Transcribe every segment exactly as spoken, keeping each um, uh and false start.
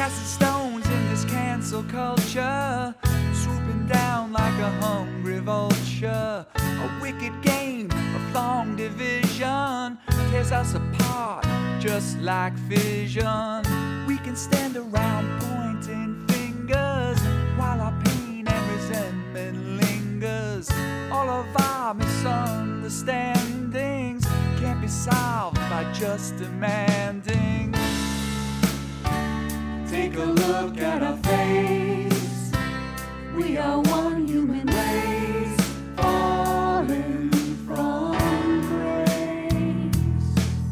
casting stones in this cancel culture, swooping down like a hungry vulture. A wicked game of long division tears us apart just like fission. We can stand around pointing fingers while our pain and resentment lingers. All of our misunderstandings can't be solved by just demanding. Take a look at our face. We are one human race, falling from grace.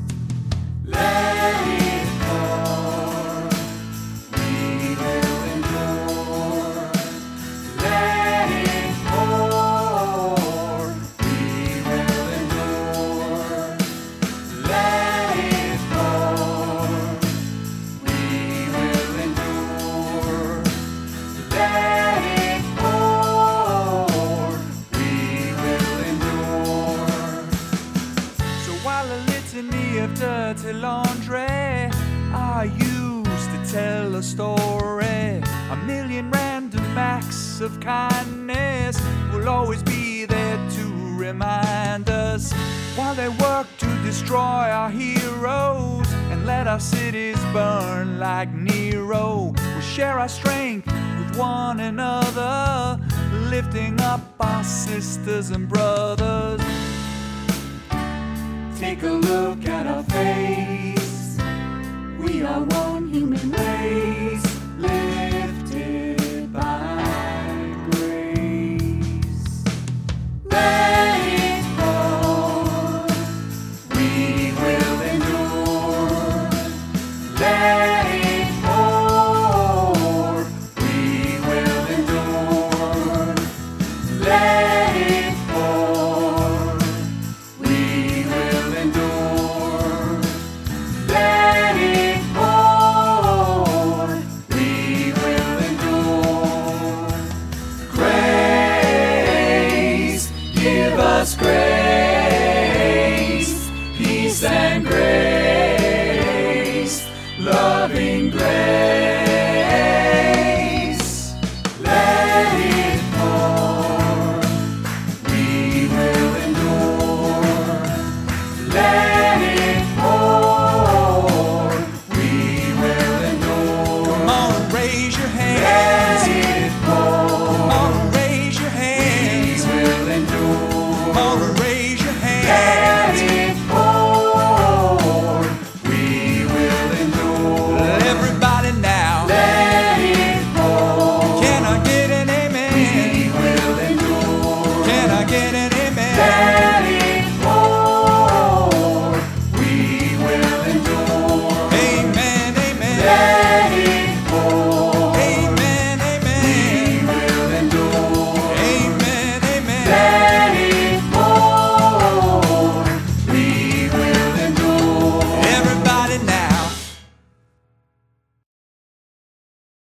Let it pour, we will endure. Let it pour, we will endure. Let it pour, we will endure. Let it pour, we will endure. So while a litany of dirty laundry are used to tell a story, a million random acts of kindness will always be there to remind us. While they work to destroy our heroes and let our cities burn like Nero, we'll share our strength with one another, lifting up our sisters and brothers. Take a look at our face. We are one human race, lifted by grace. Let it pour, we will endure. Let it pour, we will endure. Let it pour, we will endure. Let it pour, we will endure. Grace, give us grace, peace and grace, loving grace.